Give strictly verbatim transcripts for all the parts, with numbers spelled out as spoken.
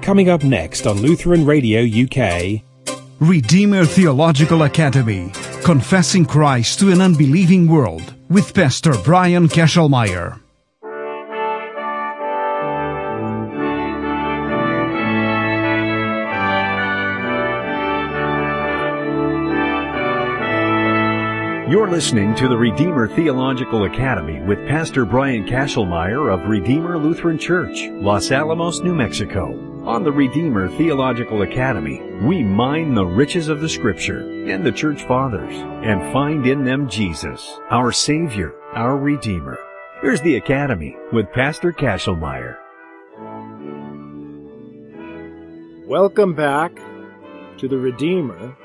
Coming up next on Lutheran Radio U K. Redeemer Theological Academy, Confessing Christ to an Unbelieving World, with Pastor Brian Kesselmeyer. You're listening to the Redeemer Theological Academy with Pastor Brian Kesselmeyer of Redeemer Lutheran Church, Los Alamos, New Mexico. On the Redeemer Theological Academy, we mine the riches of the Scripture and the Church Fathers and find in them Jesus, our Savior, our Redeemer. Here's the Academy with Pastor Kesselmeyer. Welcome back to the Redeemer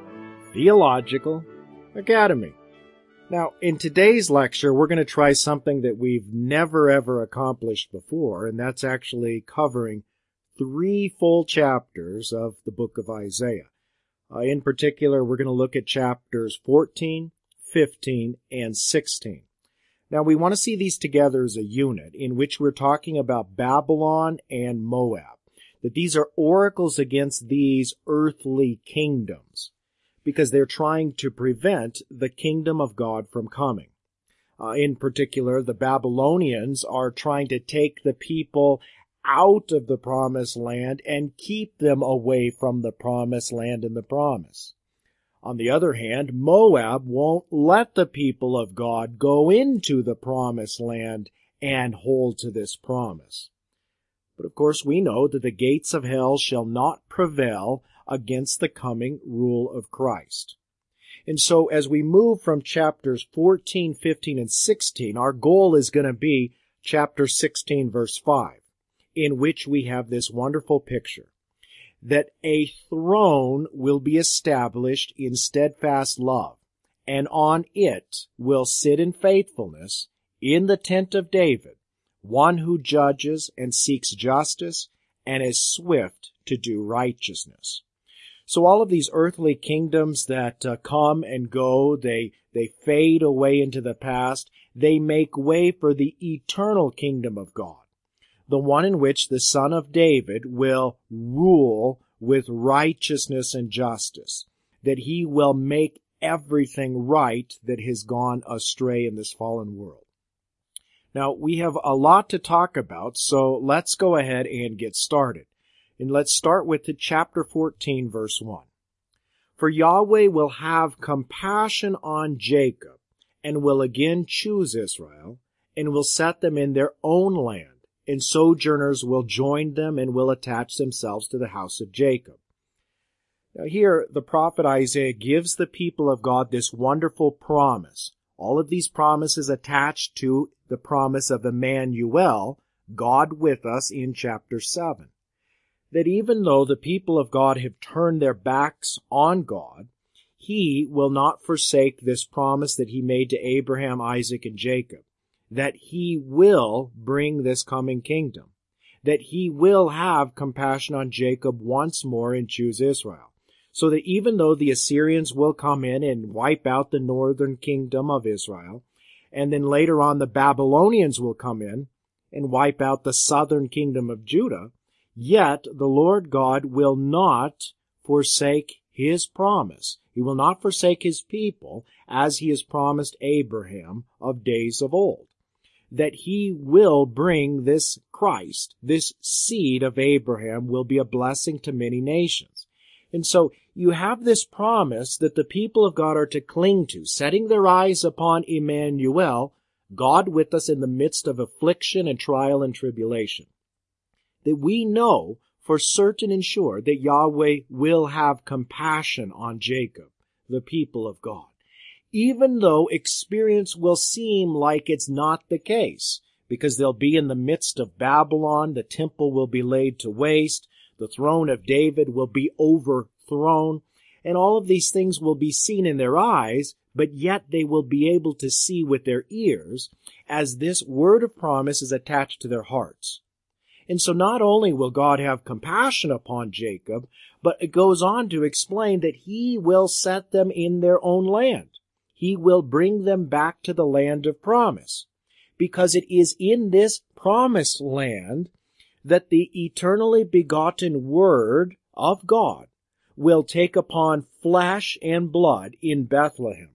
Theological Academy. Now, in today's lecture, we're going to try something that we've never ever accomplished before, and that's actually covering three full chapters of the book of Isaiah. Uh, in particular, we're going to look at chapters fourteen, fifteen, and sixteen. Now, we want to see these together as a unit in which we're talking about Babylon and Moab, that these are oracles against these earthly kingdoms, because they're trying to prevent the kingdom of God from coming. Uh, in particular, the Babylonians are trying to take the people out of the promised land and keep them away from the promised land and the promise. On the other hand, Moab won't let the people of God go into the promised land and hold to this promise. But of course, we know that the gates of hell shall not prevail against the coming rule of Christ. And so as we move from chapters fourteen, fifteen, and sixteen, our goal is going to be chapter sixteen, verse five, in which we have this wonderful picture that a throne will be established in steadfast love, and on it will sit in faithfulness in the tent of David, one who judges and seeks justice and is swift to do righteousness. So all of these earthly kingdoms that uh, come and go, they they fade away into the past. They make way for the eternal kingdom of God, the one in which the Son of David will rule with righteousness and justice, that he will make everything right that has gone astray in this fallen world. Now, we have a lot to talk about, so let's go ahead and get started. And let's start with the chapter fourteen, verse one. For Yahweh will have compassion on Jacob, and will again choose Israel, and will set them in their own land, and sojourners will join them and will attach themselves to the house of Jacob. Now here, the prophet Isaiah gives the people of God this wonderful promise. All of these promises attached to the promise of Emmanuel, God with us, in chapter seven. That even though the people of God have turned their backs on God, he will not forsake this promise that he made to Abraham, Isaac, and Jacob, that he will bring this coming kingdom, that he will have compassion on Jacob once more and choose Israel, so that even though the Assyrians will come in and wipe out the northern kingdom of Israel, and then later on the Babylonians will come in and wipe out the southern kingdom of Judah, yet the Lord God will not forsake his promise. He will not forsake his people, as he has promised Abraham of days of old, that he will bring this Christ, this seed of Abraham, will be a blessing to many nations. And so you have this promise that the people of God are to cling to, setting their eyes upon Emmanuel, God with us in the midst of affliction and trial and tribulation. That we know for certain and sure that Yahweh will have compassion on Jacob, the people of God, even though experience will seem like it's not the case, because they'll be in the midst of Babylon, the temple will be laid to waste, the throne of David will be overthrown, and all of these things will be seen in their eyes, but yet they will be able to see with their ears, as this word of promise is attached to their hearts. And so not only will God have compassion upon Jacob, but it goes on to explain that he will set them in their own land. He will bring them back to the land of promise, because it is in this promised land that the eternally begotten Word of God will take upon flesh and blood in Bethlehem.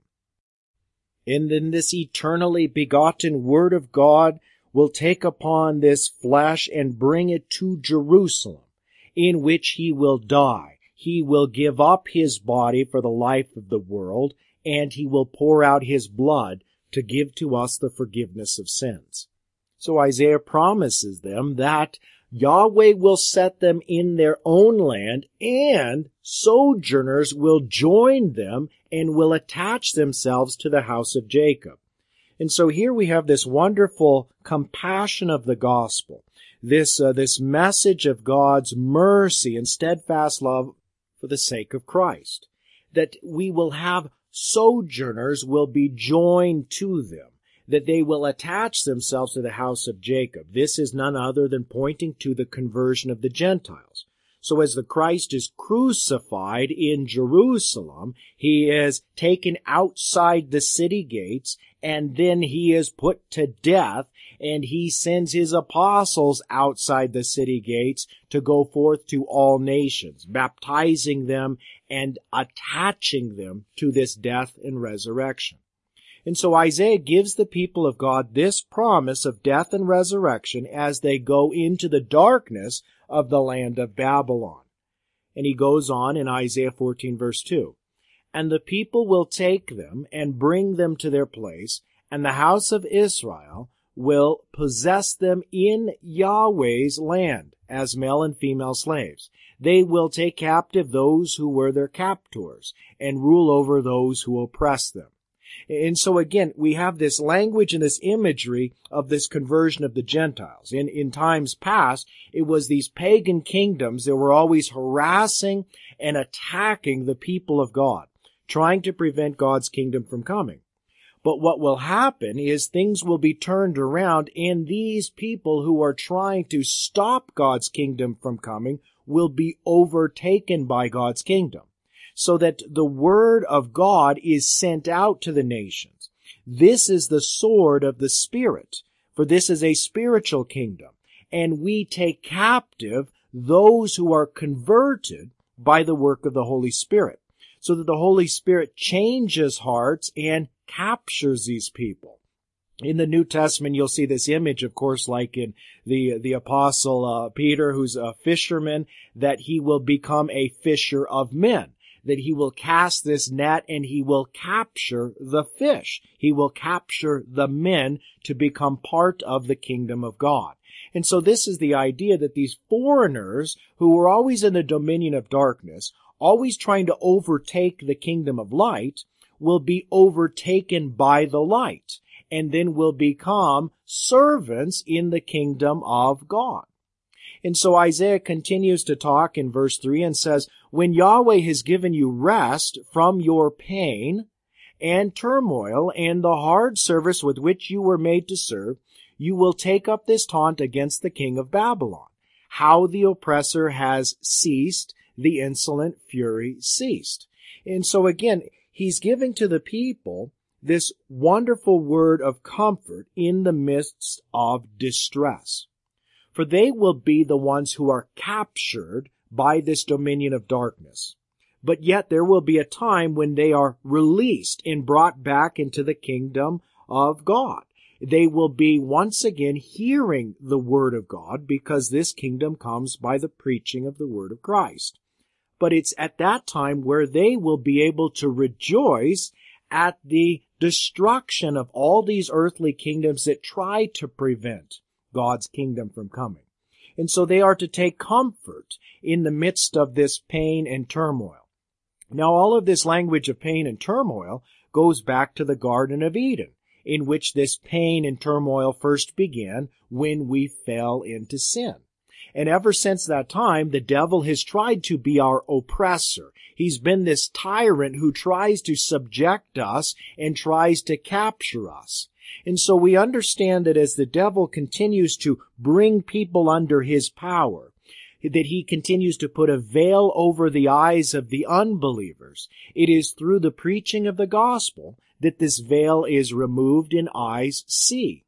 And then this eternally begotten Word of God will take upon this flesh and bring it to Jerusalem, in which he will die. He will give up his body for the life of the world, and he will pour out his blood to give to us the forgiveness of sins. So Isaiah promises them that Yahweh will set them in their own land, and sojourners will join them and will attach themselves to the house of Jacob. And so here we have this wonderful compassion of the gospel, this uh, this message of God's mercy and steadfast love for the sake of Christ, that we will have sojourners will be joined to them, that they will attach themselves to the house of Jacob. This is none other than pointing to the conversion of the Gentiles. So as the Christ is crucified in Jerusalem, he is taken outside the city gates, and then he is put to death, and he sends his apostles outside the city gates to go forth to all nations, baptizing them and attaching them to this death and resurrection. And so Isaiah gives the people of God this promise of death and resurrection as they go into the darkness of the land of Babylon. And he goes on in Isaiah fourteen verse two. And the people will take them and bring them to their place, and the house of Israel will possess them in Yahweh's land as male and female slaves. They will take captive those who were their captors and rule over those who oppress them. And so again, we have this language and this imagery of this conversion of the Gentiles. In, in times past, it was these pagan kingdoms that were always harassing and attacking the people of God, trying to prevent God's kingdom from coming. But what will happen is things will be turned around, and these people who are trying to stop God's kingdom from coming will be overtaken by God's kingdom, so that the word of God is sent out to the nations. This is the sword of the Spirit, for this is a spiritual kingdom, and we take captive those who are converted by the work of the Holy Spirit, so that the Holy Spirit changes hearts and captures these people. In the New Testament, you'll see this image, of course, like in the the Apostle uh, Peter, who's a fisherman, that he will become a fisher of men, that he will cast this net and he will capture the fish. He will capture the men to become part of the kingdom of God. And so this is the idea that these foreigners who were always in the dominion of darkness, always trying to overtake the kingdom of light, will be overtaken by the light, and then will become servants in the kingdom of God. And so Isaiah continues to talk in verse three and says, when Yahweh has given you rest from your pain and turmoil and the hard service with which you were made to serve, you will take up this taunt against the king of Babylon, how the oppressor has ceased, the insolent fury ceased. And so again, he's giving to the people this wonderful word of comfort in the midst of distress. For they will be the ones who are captured by this dominion of darkness. But yet there will be a time when they are released and brought back into the kingdom of God. They will be once again hearing the word of God, because this kingdom comes by the preaching of the word of Christ. But it's at that time where they will be able to rejoice at the destruction of all these earthly kingdoms that try to prevent God's kingdom from coming. And so they are to take comfort in the midst of this pain and turmoil. Now, all of this language of pain and turmoil goes back to the Garden of Eden, in which this pain and turmoil first began when we fell into sin. And ever since that time, the devil has tried to be our oppressor. He's been this tyrant who tries to subject us and tries to capture us. And so we understand that as the devil continues to bring people under his power, that he continues to put a veil over the eyes of the unbelievers, it is through the preaching of the gospel that this veil is removed and eyes see.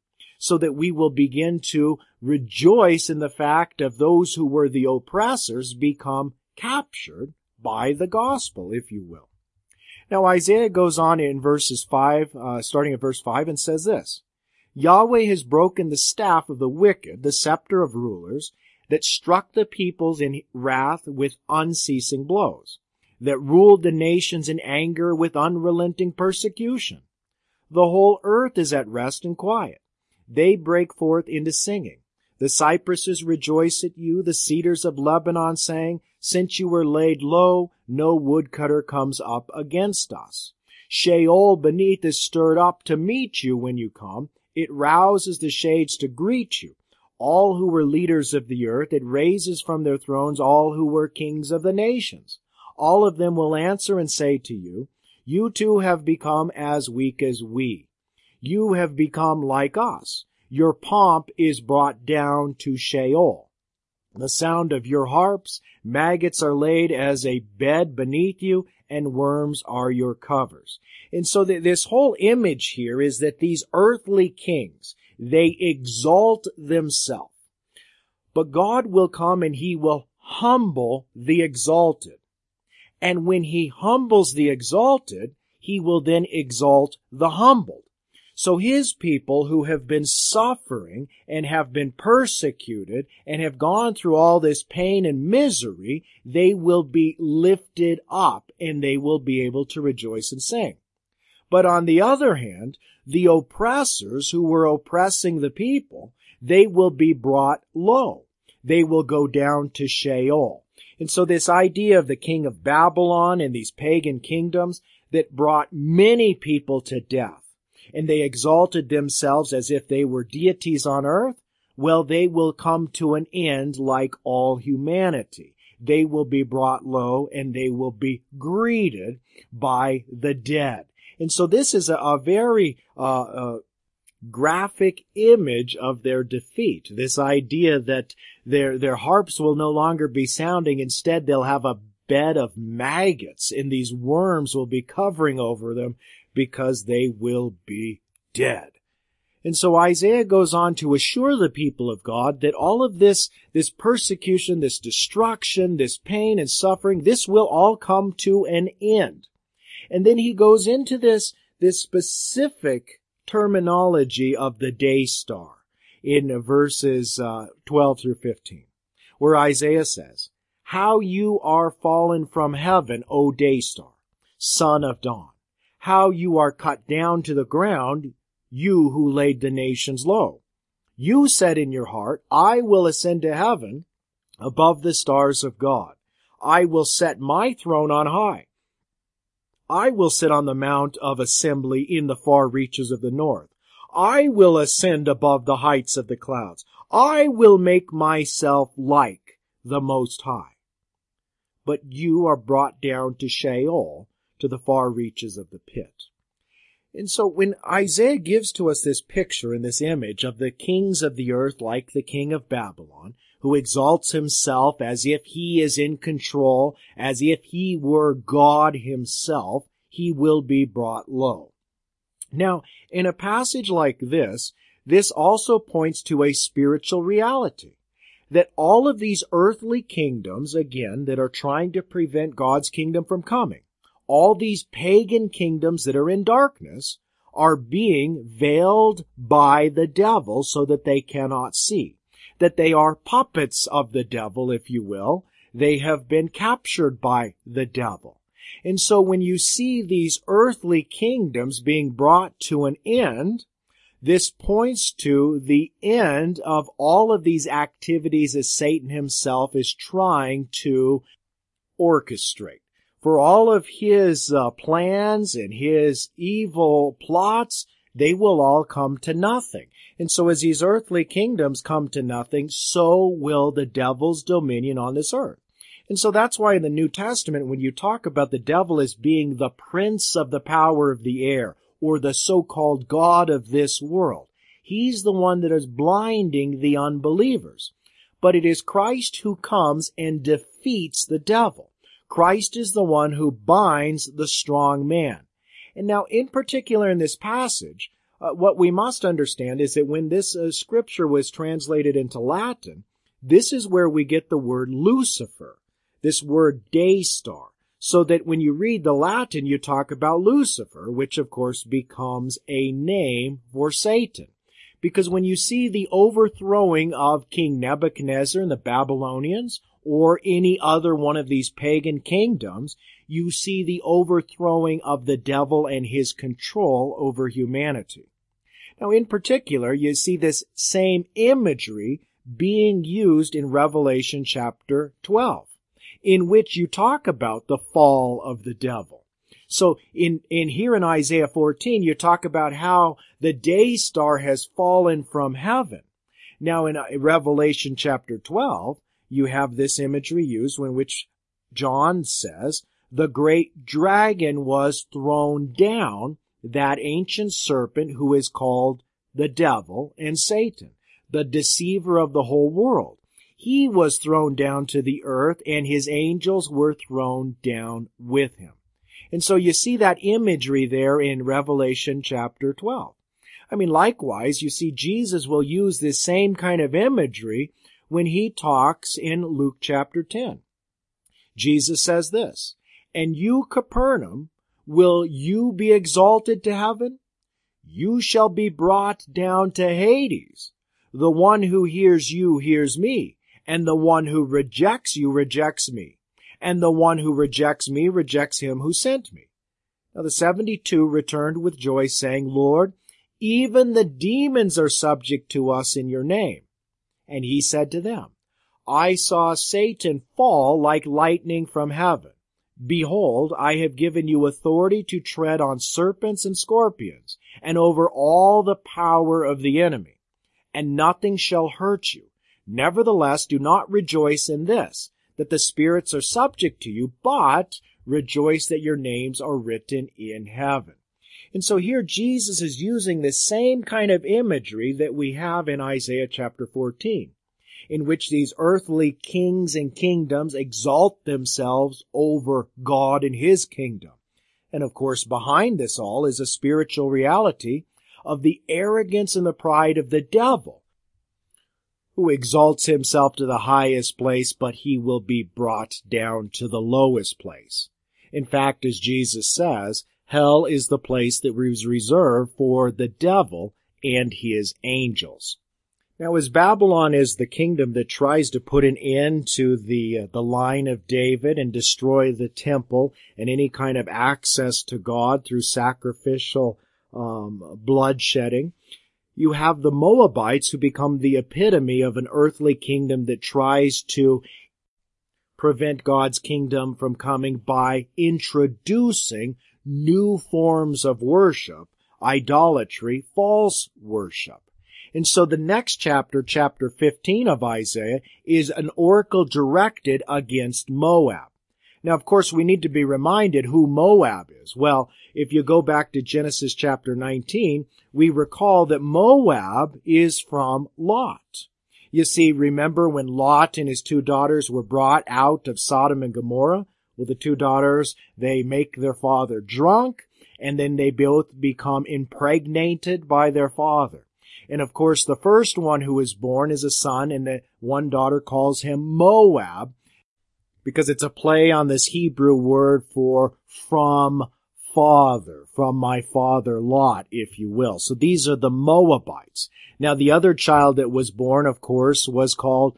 so that we will begin to rejoice in the fact of those who were the oppressors become captured by the gospel, if you will. Now Isaiah goes on in verses five, uh, starting at verse five, and says this: Yahweh has broken the staff of the wicked, the scepter of rulers, that struck the peoples in wrath with unceasing blows, that ruled the nations in anger with unrelenting persecution. The whole earth is at rest and quiet. They break forth into singing. The cypresses rejoice at you, the cedars of Lebanon, saying, Since you were laid low, no woodcutter comes up against us. Sheol beneath is stirred up to meet you when you come. It rouses the shades to greet you. All who were leaders of the earth, it raises from their thrones all who were kings of the nations. All of them will answer and say to you, You too have become as weak as we. You have become like us. Your pomp is brought down to Sheol. The sound of your harps, maggots are laid as a bed beneath you, and worms are your covers. And so th- this whole image here is that these earthly kings, they exalt themselves. But God will come and He will humble the exalted. And when He humbles the exalted, He will then exalt the humbled. So His people who have been suffering and have been persecuted and have gone through all this pain and misery, they will be lifted up and they will be able to rejoice and sing. But on the other hand, the oppressors who were oppressing the people, they will be brought low. They will go down to Sheol. And so this idea of the king of Babylon and these pagan kingdoms that brought many people to death, and they exalted themselves as if they were deities on earth, well, they will come to an end like all humanity. They will be brought low and they will be greeted by the dead. And so this is a, a very uh, uh, graphic image of their defeat. This idea that their their harps will no longer be sounding. Instead, they'll have a bed of maggots, and these worms will be covering over them because they will be dead. And so Isaiah goes on to assure the people of God that all of this, this persecution, this destruction, this pain and suffering, this will all come to an end. And then he goes into this, this specific terminology of the day star in verses uh, twelve through fifteen, where Isaiah says, How you are fallen from heaven, O day star, son of dawn. How you are cut down to the ground, you who laid the nations low. You said in your heart, I will ascend to heaven above the stars of God. I will set my throne on high. I will sit on the mount of assembly in the far reaches of the north. I will ascend above the heights of the clouds. I will make myself like the Most High. But you are brought down to Sheol, to the far reaches of the pit. And so when Isaiah gives to us this picture and this image of the kings of the earth like the king of Babylon, who exalts himself as if he is in control, as if he were God himself, he will be brought low. Now, in a passage like this, this also points to a spiritual reality, that all of these earthly kingdoms, again, that are trying to prevent God's kingdom from coming, all these pagan kingdoms that are in darkness are being veiled by the devil so that they cannot see. That they are puppets of the devil, if you will. They have been captured by the devil. And so when you see these earthly kingdoms being brought to an end, this points to the end of all of these activities as Satan himself is trying to orchestrate. For all of his uh, plans and his evil plots, they will all come to nothing. And so as these earthly kingdoms come to nothing, so will the devil's dominion on this earth. And so that's why in the New Testament, when you talk about the devil as being the prince of the power of the air, or the so-called God of this world, he's the one that is blinding the unbelievers. But it is Christ who comes and defeats the devil. Christ is the one who binds the strong man. And now, in particular in this passage, uh, what we must understand is that when this uh, scripture was translated into Latin, this is where we get the word Lucifer, this word day star. So that when you read the Latin, you talk about Lucifer, which of course becomes a name for Satan. Because when you see the overthrowing of King Nebuchadnezzar and the Babylonians, or any other one of these pagan kingdoms, you see the overthrowing of the devil and his control over humanity. Now, in particular, you see this same imagery being used in Revelation chapter twelve, in which you talk about the fall of the devil. So in, in here in Isaiah fourteen, you talk about how the day star has fallen from heaven. Now in Revelation chapter twelve, you have this imagery used in which John says, the great dragon was thrown down, that ancient serpent who is called the devil and Satan, the deceiver of the whole world. He was thrown down to the earth, and his angels were thrown down with him. And so you see that imagery there in Revelation chapter twelve. I mean, likewise, you see Jesus will use this same kind of imagery when he talks in Luke chapter ten. Jesus says this, "And you, Capernaum, will you be exalted to heaven? You shall be brought down to Hades. The one who hears you hears me, and the one who rejects you rejects me, and the one who rejects me rejects him who sent me." Now the seventy-two returned with joy, saying, "Lord, even the demons are subject to us in your name." And he said to them, "I saw Satan fall like lightning from heaven. Behold, I have given you authority to tread on serpents and scorpions, and over all the power of the enemy, and nothing shall hurt you. Nevertheless, do not rejoice in this, that the spirits are subject to you, but rejoice that your names are written in heaven." And so here Jesus is using the same kind of imagery that we have in Isaiah chapter fourteen, in which these earthly kings and kingdoms exalt themselves over God and his kingdom. And of course, behind this all is a spiritual reality of the arrogance and the pride of the devil, who exalts himself to the highest place, but he will be brought down to the lowest place. In fact, as Jesus says, hell is the place that was reserved for the devil and his angels. Now, as Babylon is the kingdom that tries to put an end to the uh, the line of David and destroy the temple and any kind of access to God through sacrificial um, bloodshedding, you have the Moabites who become the epitome of an earthly kingdom that tries to prevent God's kingdom from coming by introducing new forms of worship, idolatry, false worship. And so the next chapter, chapter fifteen of Isaiah, is an oracle directed against Moab. Now, of course, we need to be reminded who Moab is. Well, if you go back to Genesis chapter nineteen, we recall that Moab is from Lot. You see, remember when Lot and his two daughters were brought out of Sodom and Gomorrah? Well, the two daughters, they make their father drunk, and then they both become impregnated by their father. And of course, the first one who is born is a son, and the one daughter calls him Moab, because it's a play on this Hebrew word for from father, from my father Lot, if you will. So these are the Moabites. Now, the other child that was born, of course, was called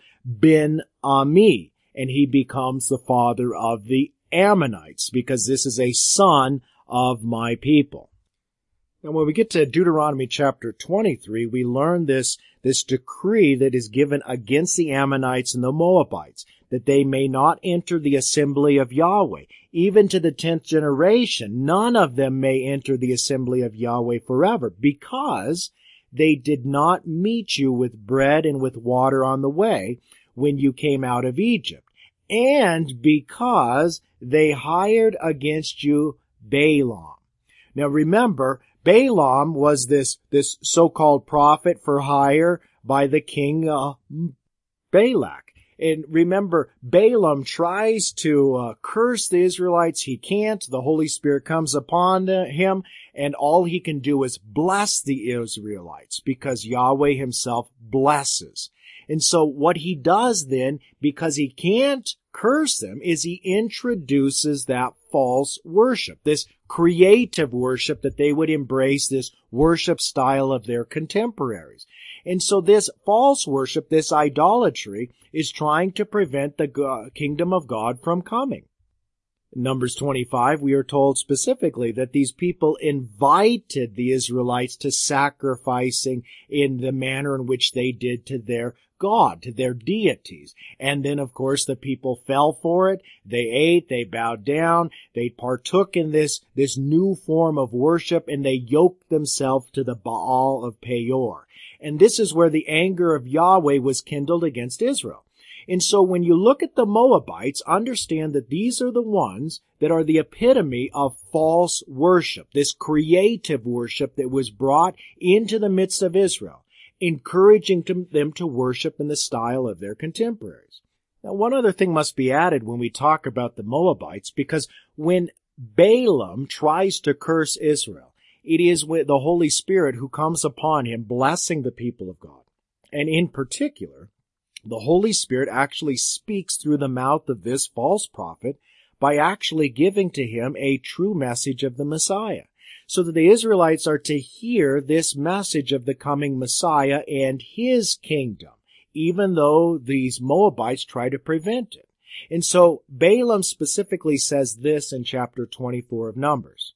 Ben-Ami, and he becomes the father of the Ammonites, because this is a son of my people. Now, when we get to Deuteronomy chapter twenty-three, we learn this, this decree that is given against the Ammonites and the Moabites, that they may not enter the assembly of Yahweh. Even to the tenth generation, none of them may enter the assembly of Yahweh forever, because they did not meet you with bread and with water on the way when you came out of Egypt, and because they hired against you Balaam. Now remember, Balaam was this, this so-called prophet for hire by the king uh, Balak. And remember, Balaam tries to uh, curse the Israelites. He can't. The Holy Spirit comes upon uh, him, and all he can do is bless the Israelites because Yahweh himself blesses. And so what he does then, because he can't curse them, is he introduces that false worship, this creative worship that they would embrace, this worship style of their contemporaries. And so this false worship, this idolatry, is trying to prevent the God, kingdom of God from coming. In Numbers twenty-five, we are told specifically that these people invited the Israelites to sacrificing in the manner in which they did to their God, to their deities. And then, of course, the people fell for it. They ate, they bowed down, they partook in this, this new form of worship, and they yoked themselves to the Baal of Peor. And this is where the anger of Yahweh was kindled against Israel. And so when you look at the Moabites, understand that these are the ones that are the epitome of false worship, this creative worship that was brought into the midst of Israel, encouraging to them to worship in the style of their contemporaries. Now, one other thing must be added when we talk about the Moabites, because when Balaam tries to curse Israel, it is with the Holy Spirit who comes upon him, blessing the people of God. And in particular, the Holy Spirit actually speaks through the mouth of this false prophet by actually giving to him a true message of the Messiah, so that the Israelites are to hear this message of the coming Messiah and his kingdom, even though these Moabites try to prevent it. And so Balaam specifically says this in chapter twenty-four of Numbers.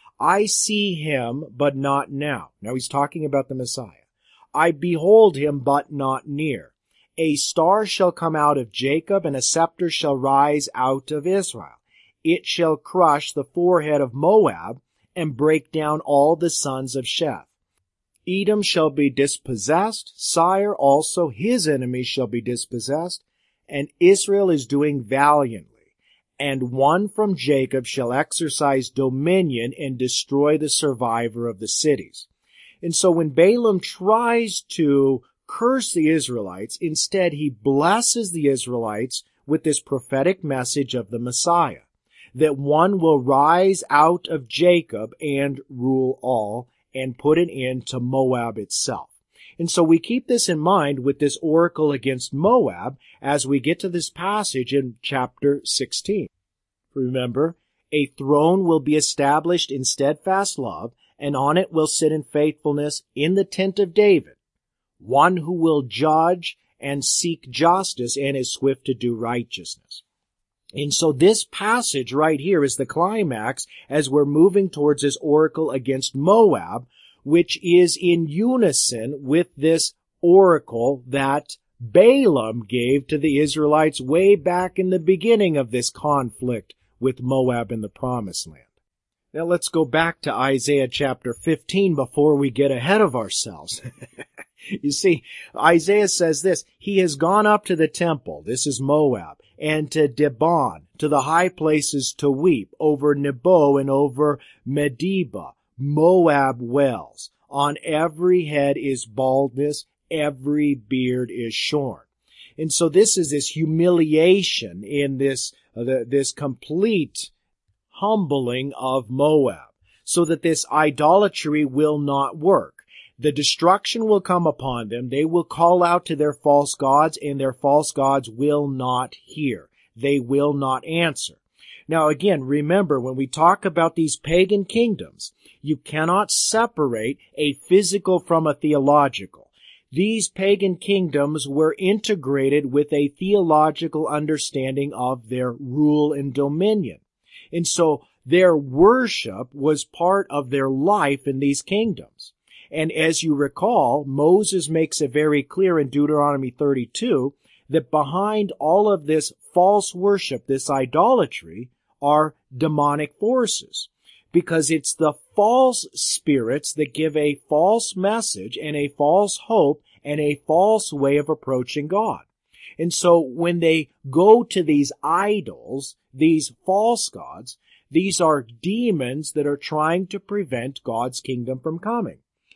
I see him, but not now. Now he's talking about the Messiah. I behold him, but not near. A star shall come out of Jacob, and a scepter shall rise out of Israel. It shall crush the forehead of Moab, and break down all the sons of Sheth. Edom shall be dispossessed, Sire also his enemies shall be dispossessed, and Israel is doing valiantly. And one from Jacob shall exercise dominion and destroy the survivor of the cities. And so when Balaam tries to curse the Israelites, instead he blesses the Israelites with this prophetic message of the Messiah, that one will rise out of Jacob and rule all and put an end to Moab itself. And so we keep this in mind with this oracle against Moab as we get to this passage in chapter sixteen. Remember, a throne will be established in steadfast love, and on it will sit in faithfulness in the tent of David, one who will judge and seek justice and is swift to do righteousness. And so this passage right here is the climax as we're moving towards this oracle against Moab, which is in unison with this oracle that Balaam gave to the Israelites way back in the beginning of this conflict with Moab in the Promised Land. Now let's go back to Isaiah chapter fifteen before we get ahead of ourselves. You see, Isaiah says this, he has gone up to the temple, this is Moab, and to Dibon, to the high places to weep, over Nebo and over Medeba. Moab wails. On every head is baldness, every beard is shorn. And so this is this humiliation in this, uh, the, this complete humbling of Moab, so that this idolatry will not work. The destruction will come upon them. They will call out to their false gods, and their false gods will not hear. They will not answer. Now again, remember, when we talk about these pagan kingdoms, you cannot separate a physical from a theological. These pagan kingdoms were integrated with a theological understanding of their rule and dominion. And so their worship was part of their life in these kingdoms. And as you recall, Moses makes it very clear in Deuteronomy thirty-two that behind all of this false worship, this idolatry, are demonic forces. Because it's the false spirits that give a false message and a false hope and a false way of approaching God. And so when they go to these idols, these false gods, these are demons that are trying to prevent God's kingdom from coming.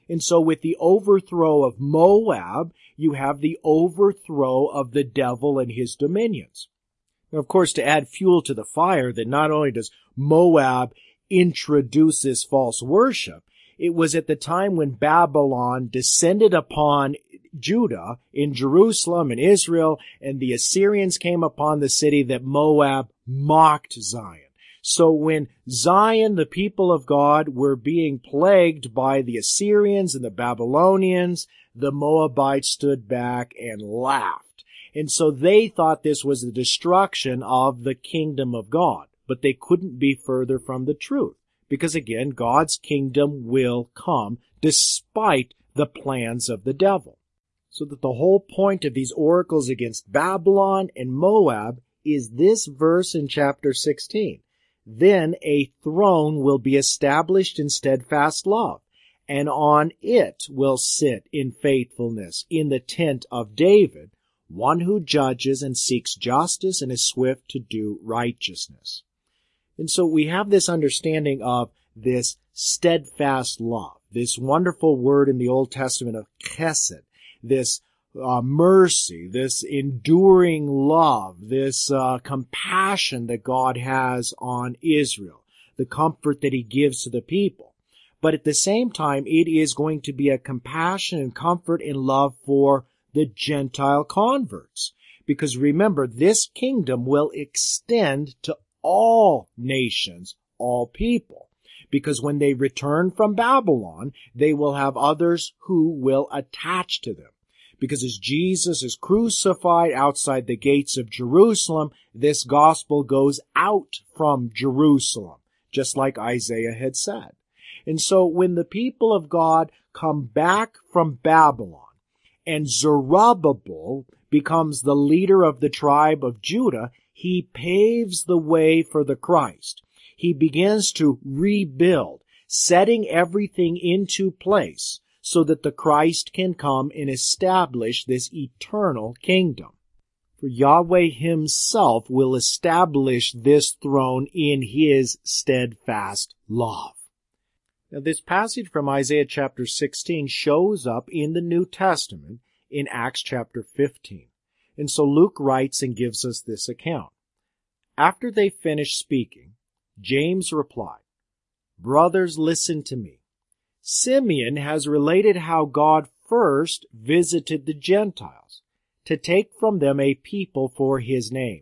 And so with the overthrow of Moab, you have the overthrow of the devil and his dominions. Now, of course, to add fuel to the fire, that not only does Moab introduce this false worship, it was at the time when Babylon descended upon Judah in Jerusalem and Israel, and the Assyrians came upon the city, that Moab mocked Zion. So when Zion, the people of God, were being plagued by the Assyrians and the Babylonians, the Moabites stood back and laughed. And so they thought this was the destruction of the kingdom of God. But they couldn't be further from the truth. Because again, God's kingdom will come despite the plans of the devil. So that the whole point of these oracles against Babylon and Moab is this verse in chapter sixteen. Then a throne will be established in steadfast love, and on it will sit in faithfulness in the tent of David, one who judges and seeks justice and is swift to do righteousness. And so we have this understanding of this steadfast love, this wonderful word in the Old Testament of chesed, this uh, mercy, this enduring love, this uh, compassion that God has on Israel, the comfort that he gives to the people. But at the same time, it is going to be a compassion and comfort and love for the Gentile converts. Because remember, this kingdom will extend to all nations, all people. Because when they return from Babylon, they will have others who will attach to them. Because as Jesus is crucified outside the gates of Jerusalem, this gospel goes out from Jerusalem, just like Isaiah had said. And so when the people of God come back from Babylon, and Zerubbabel becomes the leader of the tribe of Judah, he paves the way for the Christ. He begins to rebuild, setting everything into place so that the Christ can come and establish this eternal kingdom. For Yahweh himself will establish this throne in his steadfast love. Now, this passage from Isaiah chapter sixteen shows up in the New Testament in Acts chapter fifteen. And so Luke writes and gives us this account. After they finished speaking, James replied, "Brothers, listen to me. Simeon has related how God first visited the Gentiles to take from them a people for his name.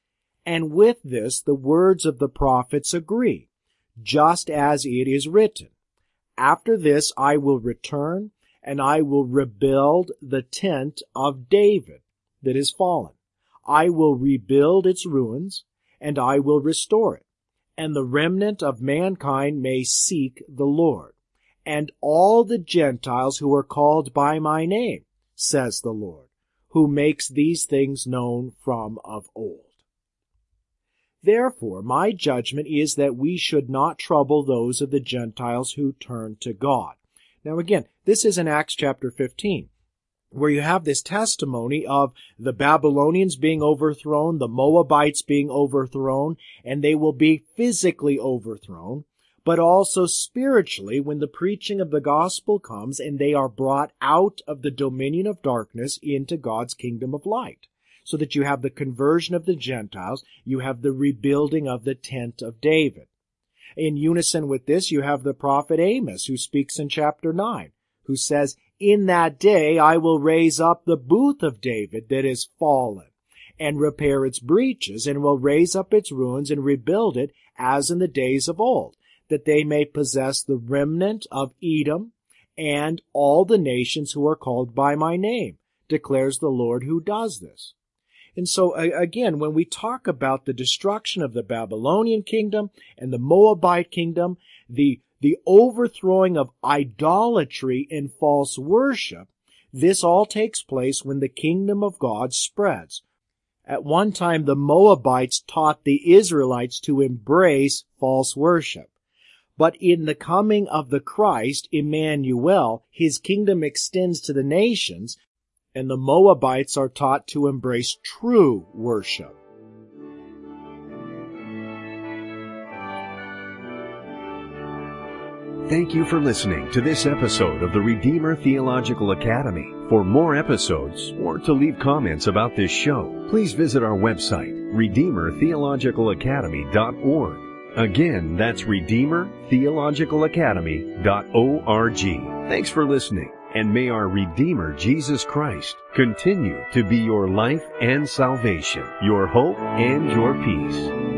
And with this the words of the prophets agree, just as it is written, After this I will return, and I will rebuild the tent of David that is fallen. I will rebuild its ruins, and I will restore it, and the remnant of mankind may seek the Lord, and all the Gentiles who are called by my name, says the Lord, who makes these things known from of old. Therefore, my judgment is that we should not trouble those of the Gentiles who turn to God." Now again, this is in Acts chapter fifteen, where you have this testimony of the Babylonians being overthrown, the Moabites being overthrown, and they will be physically overthrown, but also spiritually when the preaching of the gospel comes and they are brought out of the dominion of darkness into God's kingdom of light. So that you have the conversion of the Gentiles, you have the rebuilding of the tent of David. In unison with this, you have the prophet Amos, who speaks in chapter nine, who says, "In that day I will raise up the booth of David that is fallen, and repair its breaches, and will raise up its ruins, and rebuild it as in the days of old, that they may possess the remnant of Edom, and all the nations who are called by my name, declares the Lord who does this." And so, again, when we talk about the destruction of the Babylonian kingdom and the Moabite kingdom, the, the overthrowing of idolatry and false worship, this all takes place when the kingdom of God spreads. At one time, the Moabites taught the Israelites to embrace false worship. But in the coming of the Christ, Emmanuel, his kingdom extends to the nations, and the Moabites are taught to embrace true worship. Thank you for listening to this episode of the Redeemer Theological Academy. For more episodes or to leave comments about this show, please visit our website, redeemer theological academy dot org. Again, that's redeemer theological academy dot org. Thanks for listening, and may our Redeemer Jesus Christ continue to be your life and salvation, your hope and your peace.